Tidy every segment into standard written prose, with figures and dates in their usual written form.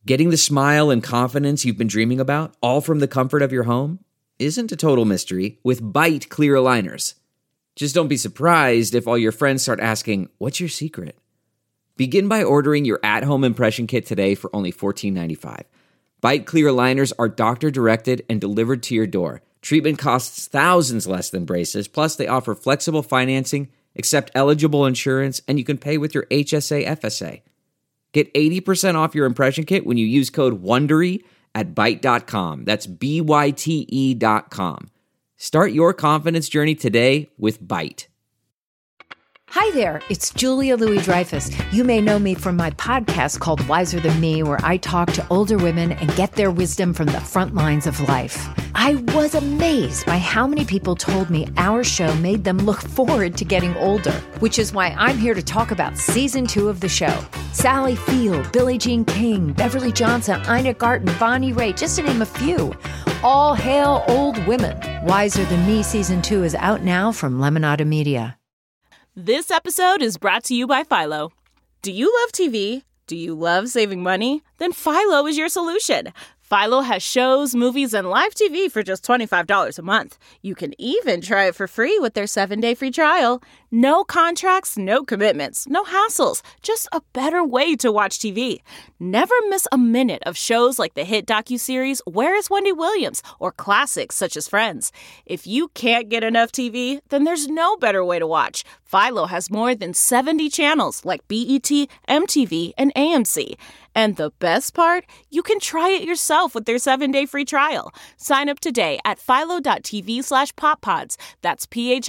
Getting the smile and confidence you've been dreaming about, all from the comfort of your home, isn't a total mystery with Byte clear aligners. Just don't be surprised if all your friends start asking, "What's your secret?" Begin by ordering your at-home impression kit today for only $14.95. Byte clear aligners are doctor-directed and delivered to your door. Treatment costs thousands less than braces, plus they offer flexible financing, accept eligible insurance, and you can pay with your HSA FSA. Get 80% off your impression kit when you use code WONDERY at Byte.com. That's BYTE.com. Start your confidence journey today with Byte. Hi there, it's Julia Louis-Dreyfus. You may know me from my podcast called Wiser Than Me, where I talk to older women and get their wisdom from the front lines of life. I was amazed by how many people told me our show made them look forward to getting older, which is why I'm here to talk about season 2 of the show. Sally Field, Billie Jean King, Beverly Johnson, Ina Garten, Bonnie Raitt, just to name a few. All hail old women. Wiser Than Me season 2 is out now from Lemonada Media. This episode is brought to you by Philo. Do you love TV? Do you love saving money? Then Philo is your solution. Philo has shows, movies, and live TV for just $25 a month. You can even try it for free with their 7-day free trial. No contracts, no commitments, no hassles. Just a better way to watch TV. Never miss a minute of shows like the hit docuseries Where is Wendy Williams? Or classics such as Friends. If you can't get enough TV, then there's no better way to watch. Philo has more than 70 channels like BET, MTV, and AMC. And the best part? You can try it yourself with their 7-day free trial. Sign up today at philo.tv/poppods. That's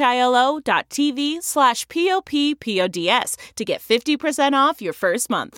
philo.tv/POPPODS to get 50% off your first month.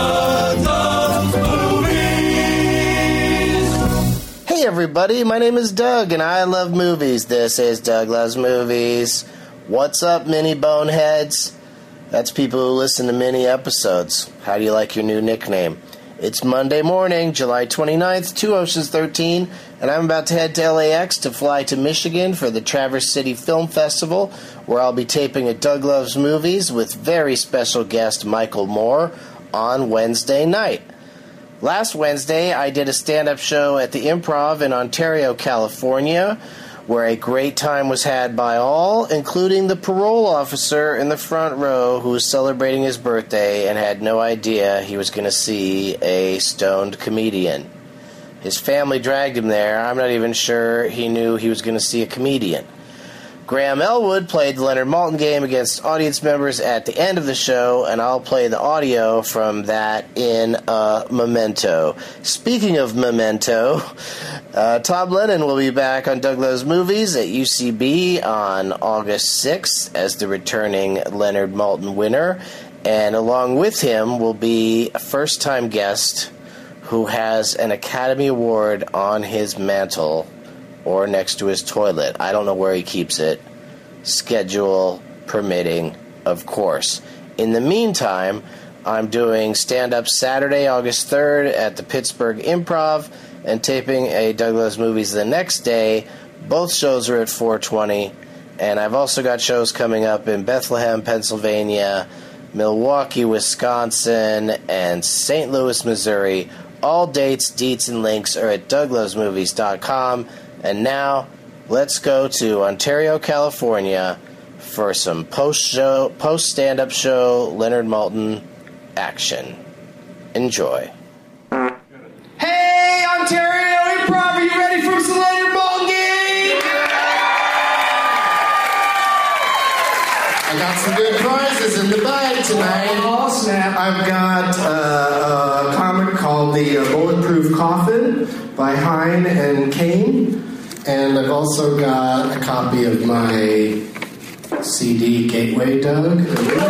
Hey everybody, my name is Doug and I love movies. This is Doug Loves Movies. What's up, mini boneheads? That's people who listen to mini episodes. How do you like your new nickname? It's Monday morning, July 29th, 2 Oceans 13, and I'm about to head to LAX to fly to Michigan for the Traverse City Film Festival, where I'll be taping a Doug Loves Movies with very special guest Michael Moore on Wednesday night. Last Wednesday, I did a stand-up show at the Improv in Ontario, California, where a great time was had by all, including the parole officer in the front row who was celebrating his birthday and had no idea he was going to see a stoned comedian. His family dragged him there. I'm not even sure he knew he was going to see a comedian. Graham Elwood played the Leonard Maltin game against audience members at the end of the show, and I'll play the audio from that in a memento. Speaking of memento, Tom Lennon will be back on Doug Loves Movies at UCB on August 6th as the returning Leonard Maltin winner, and along with him will be a first-time guest who has an Academy Award on his mantle or next to his toilet. I don't know where he keeps it. Schedule permitting, of course. In the meantime, I'm doing stand-up Saturday, August 3rd at the Pittsburgh Improv and taping a Doug Loves Movies the next day. Both shows are at 4:20. And I've also got shows coming up in Bethlehem, Pennsylvania, Milwaukee, Wisconsin, and St. Louis, Missouri. All dates, deets, and links are at douglovesmovies.com. And now, let's go to Ontario, California for some post-stand-up show Leonard Maltin action. Enjoy. Hey, Ontario Improv, are you ready for some Leonard Maltin game? I got some good prizes in the bag tonight. Oh, snap. I've got a comic called The Bulletproof Coffin by Hine and Kane. And I've also got a copy of my CD, Gateway, Doug.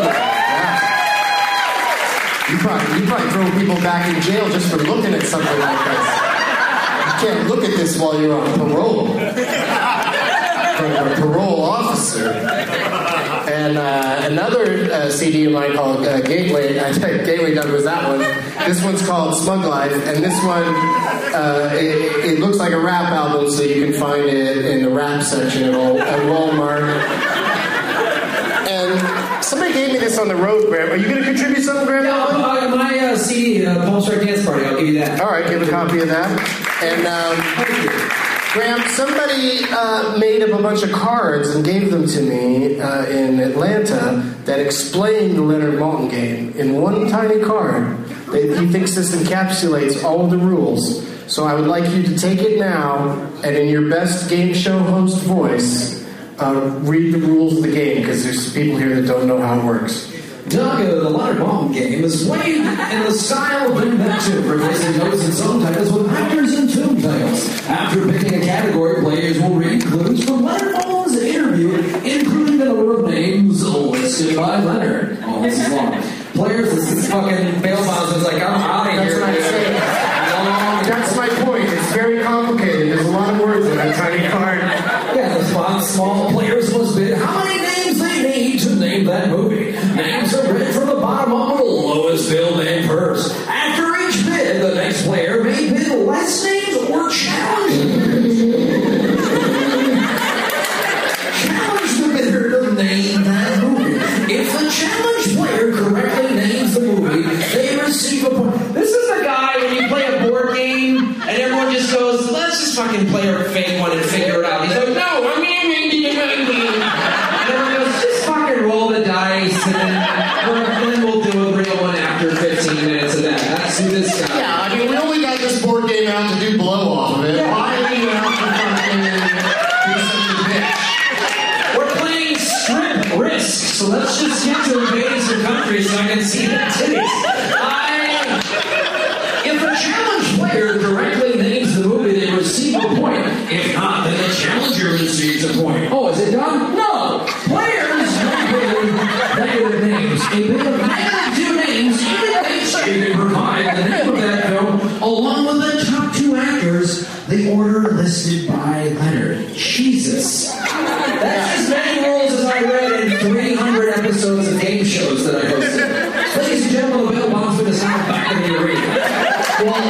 You probably throw people back in jail just for looking at something like this. You can't look at this while you're on parole. From a parole officer. And another CD of mine called Gateway. Gateway, Doug, was that one. This one's called Smug Life, and this one, it looks like a rap album, so you can find it in the rap section at Walmart. And Somebody gave me this on the road, Graham. Are you going to contribute something, Graham? My CD, Palm Strike Dance Party. I'll give you that. All right, give a copy of that. And Graham, somebody made up a bunch of cards and gave them to me in Atlanta that explained the Leonard Maltin game in one tiny card. He thinks this encapsulates all of the rules. So I would like you to take it now and in your best game show host voice, read the rules of the game, because there's people here that don't know how it works. Doug, the Leonard Maltin game is played in the style of Bring Back Two, replacing notes and song titles with actors and tune titles. After picking a category, players will read clues from Leonard Maltin's interview, including the number of names listed by Leonard. Oh, this is long. Players, this is fucking bail bondsman's like, I'm out of here. That's my point. It's very complicated. There's a lot of words in that tiny card. Yeah, the small players must bid how many names they need to name that movie. Names are read from the bottom up with the lowest bill name first. After each bid, the next player may bid less names or challenge the bidder to name that movie. If the challenge player correctly names the movie, they receive a point. This is the guy when you play a board game and everyone just goes, let's just fucking play a fake one and figure it out. He's like, no, I mean. And everyone goes, just fucking roll the dice and then we'll do a real one after 15 minutes of that. That's who this guy is. Yeah, I mean, we only got this board game out to do blow off of it. Yeah. Why are you out to fucking do such a bitch? We're playing Strip Risk, so let's just get to invading some countries so I can see the titties. If the challenge player correctly names the movie, they receive a point. If not, then the challenger receives a point. Oh, is it done? No! Players may bid negative names. A bid of negative 2 names, even if they can provide the name of that film, along with the top 2 actors, the order listed by Leonard. Jesus. That's as many rules as I read in 300 episodes of game shows that I hosted. Ladies and gentlemen, the Bill Bondsman is now back in the arena. Well,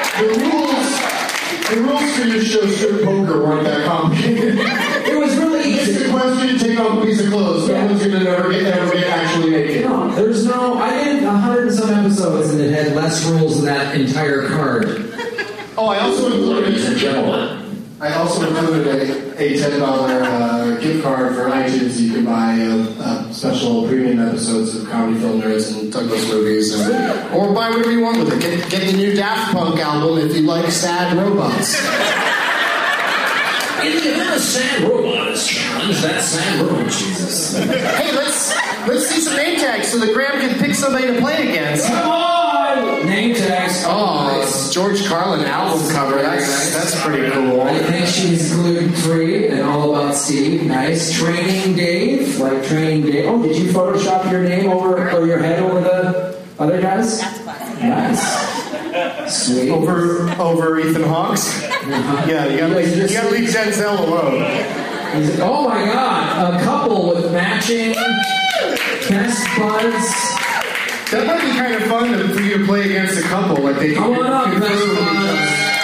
the rules for your show, Strip Poker, weren't that complicated. It was really easy. It's a question, take off a piece of clothes. No one's going to ever get actually naked. No, there's no... I did 100 and some episodes and it had less rules than that entire card. Oh, I also included a $10 gift card for iTunes. You can buy special premium episodes of Comedy Film Nerds and Douglas movies, or buy whatever you want with it. Get the new Daft Punk album if you like sad robots. In the event a sad robot is challenged, that sad robot, Jesus. Hey, let's see some name tags so that Graham can pick somebody to play against. Come on! Name tags. Oh, it's George Carlin album cover. That's pretty cool. I think she's gluten-free and all about Steve. Nice. Training Dave. Like Training Dave. Oh, did you Photoshop your name over or your head over the other guys? That's classic. Nice. Sweet. Over Ethan Hawke's? Yeah, you gotta leave Denzel alone. Oh my God! A couple with matching best buds. That might be kind of fun for you to play against a couple. Like they come on up, best buds.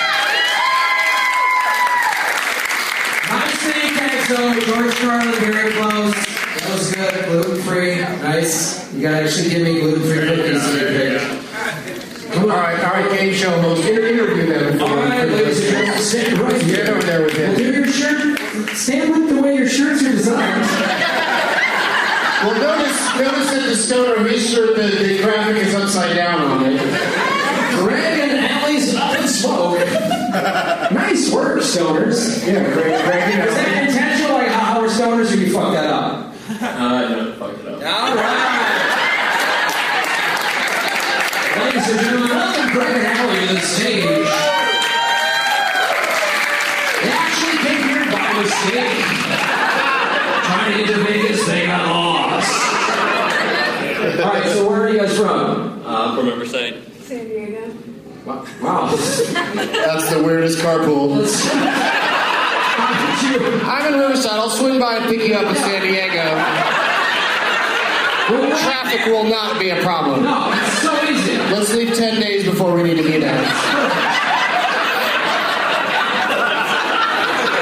Nice thing, so George Carlin, very close. That was good. Gluten free. Nice. You gotta actually give me gluten free cookies in your pick. All right, game show host. Interview them. All right, ladies and gentlemen, stand right here. Get over there with him. Do your shirt. Stand with the way your shirts are designed. Well, notice that the stoner, his shirt, the graphic is upside down on it. Greg and Allie's Up in Smoke. Nice work, stoners. Yeah, Greg. Is that intentional, like how we're stoners, or you fucked that up? No, fucked it up. All right. Ladies and gentlemen, welcome Greg and Allie to the stage. They actually came here by mistake. Trying to get to Vegas, they got lost. All right, so where are you guys from? I'm from Riverside. San Diego. Wow. That's the weirdest carpool. I'm in Riverside. I'll swing by and pick you up in San Diego. Traffic will not be a problem. No, it's so easy. Let's leave 10 days before we need to meet out.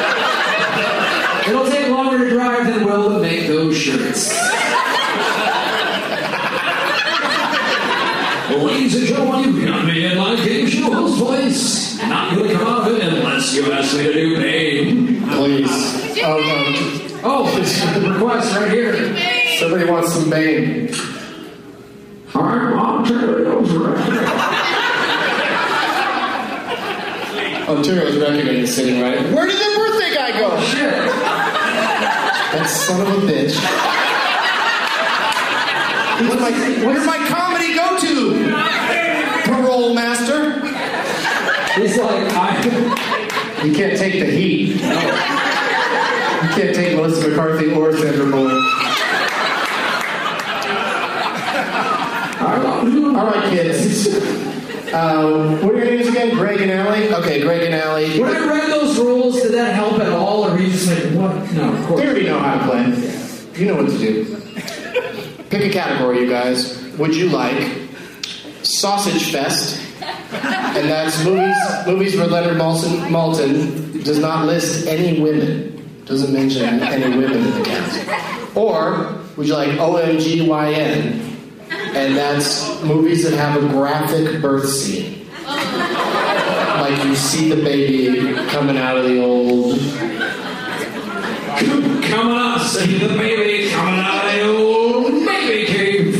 It'll take longer to drive than will to make those shirts. place. I'm not going to come out of it unless you ask me to do Bane. Please. Oh, no. Oh, it's a request right here. Somebody wants some Bane. I'm Ontario's record. Ontario's record is sitting right. Where did the birthday guy go? Oh, shit. That son of a bitch. Where's my comedy go-to? Parole master. He's like, You can't take the heat. No. You can't take Melissa McCarthy or Sandra Bullock. All right, kids. What are your names again? Greg and Allie? Okay, Greg and Allie. when I read those rules, did that help at all? Or were you just like, what? No, of course. They already know how to play. You know what to do. Pick a category, you guys. Would you like Sausage Fest? And that's movies where Leonard Maltin does not list any women. Doesn't mention any women in the cast. Or would you like OMGYN? And that's movies that have a graphic birth scene. Like you see the baby coming out of the old... Coming up, see the baby coming out of the old baby cave.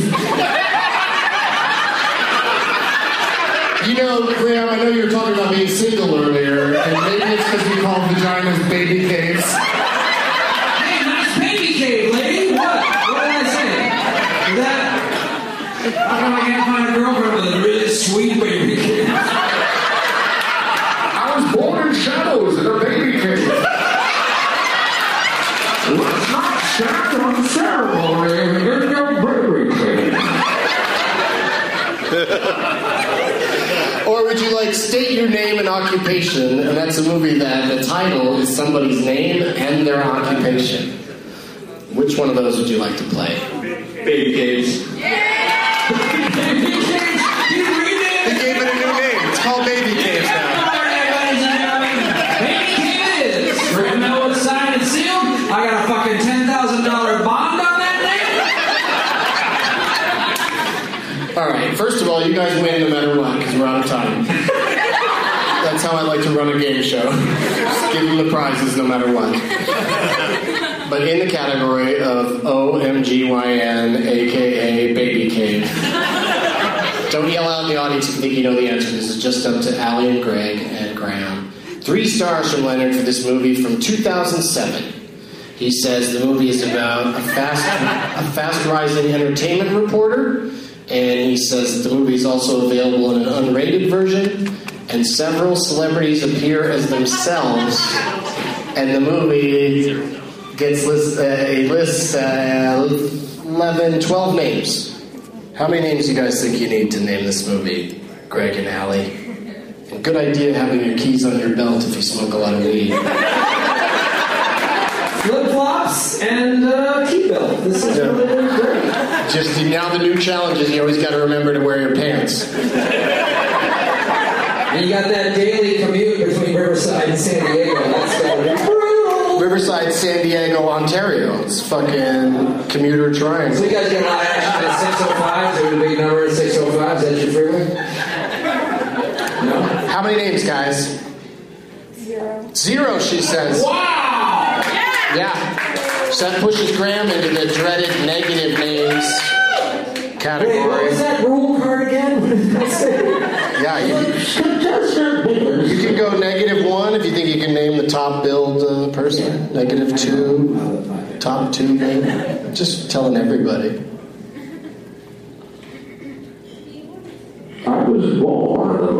You know, Graham, I know you were talking about being single earlier, and maybe it's because we call vaginas baby caves. Hey, nice baby cave, lady. What? What did I say? That... How come I can't find a girlfriend with a really sweet baby cave? I was born in shadows in a baby cave. Let's not stand on ceremony in your baby cave. Or would you like State Your Name and Occupation, and that's a movie that the title is somebody's name and their occupation. Which one of those would you like to play? Baby caves. They gave it a new name. It's called Baby Caves now. Baby cave it is. Right now it's signed and sealed. I got a fucking $10,000 bond on that thing. All right, first of all, you guys win no matter what, because we're out of time. That's how I like to run a game show. Just give them the prizes no matter what. But in the category of OMGYN, a.k.a. Baby Cave. Don't yell out in the audience if you think you know the answer. This is just up to Allie and Greg and Graham. 3 stars from Leonard for this movie from 2007. He says the movie is about a fast-rising entertainment reporter, and he says that the movie is also available in an unrated version, and several celebrities appear as themselves, and the movie gets 12 names. How many names do you guys think you need to name this movie, Greg and Allie? And good idea having your keys on your belt if you smoke a lot of weed. Flip-flops and key belt. This is really great. Just now the new challenge is you always got to remember to wear your pants. And you got that daily commute between Riverside and San Diego. That's brutal. Riverside, San Diego, Ontario. It's fucking commuter triangle. So you guys get a lot of action at 605s. There's a big number at 605s. That's your freeway? No? How many names, guys? 0, she says. Wow! Yeah. So that pushes Graham into the dreaded negative names category. Wait, what was that rule card again? What did I say? Yeah, you can go -1 if you think you can name the top billed person. -2, top 2 name. Just telling everybody. I was born in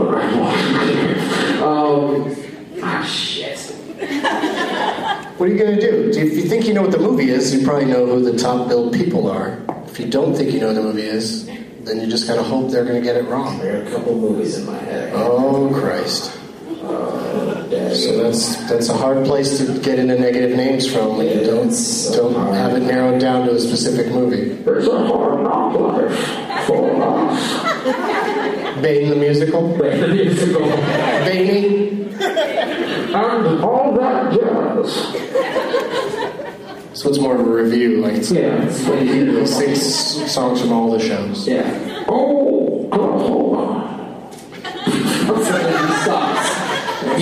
shit. What are you going to do? If you think you know what the movie is, you probably know who the top billed people are. If you don't think you know what the movie is, then you just gotta hope they're gonna get it wrong. There are a couple movies in my head. Oh Christ! So that's a hard place to get into negative names from when you don't have it narrowed down to a specific movie. There's a hard knock life for us. Bane the musical. Bane the musical. Baney. And all that jazz. So it's more of a review, like it's when you sing songs from all the shows. Yeah. Oh, Oklahoma. Stop.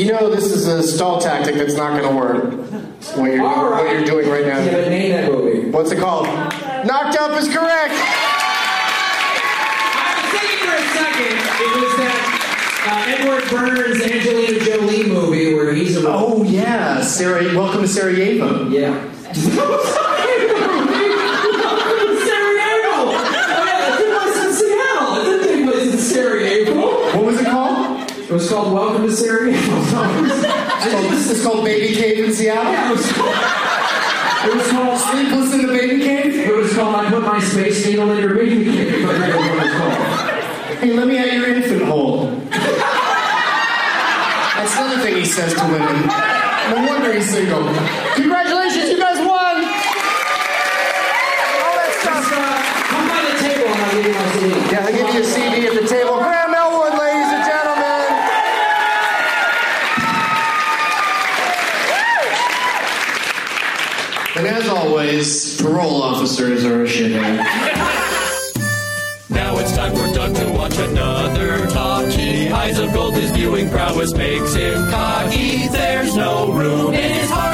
You know this is a stall tactic that's not going to work. What you're doing right now. Yeah, but name that movie. What's it called? Knocked Up is correct. I was thinking for a second it was that Edward Burns, Angelina Jolie movie where he's a... Oh, yeah. Welcome to Sarajevo. Yeah. Sarajevo! Oh, yeah, that took place in Seattle. It didn't take place in Sarajevo. What was it called? It was called Welcome to Sarajevo. It's called Baby Cave in Seattle? Yeah, it was called Sleepless in the Baby Cave? It was called I Put My Space Needle in Your Baby Cave. I forget what it was called. Hey, let me at your infant hole. That's another thing he says to women. No wonder he's single. Congratulations, you guys won! All that stuff. Come by the table and I'll give you my CD. Yeah, I'll give you a CD at the table. Graham Elwood, ladies and gentlemen. And as always, parole officers are a shithead. Now it's time for Doug to watch another talkie. Eyes of gold, his viewing prowess makes him cocky. There's no room in his heart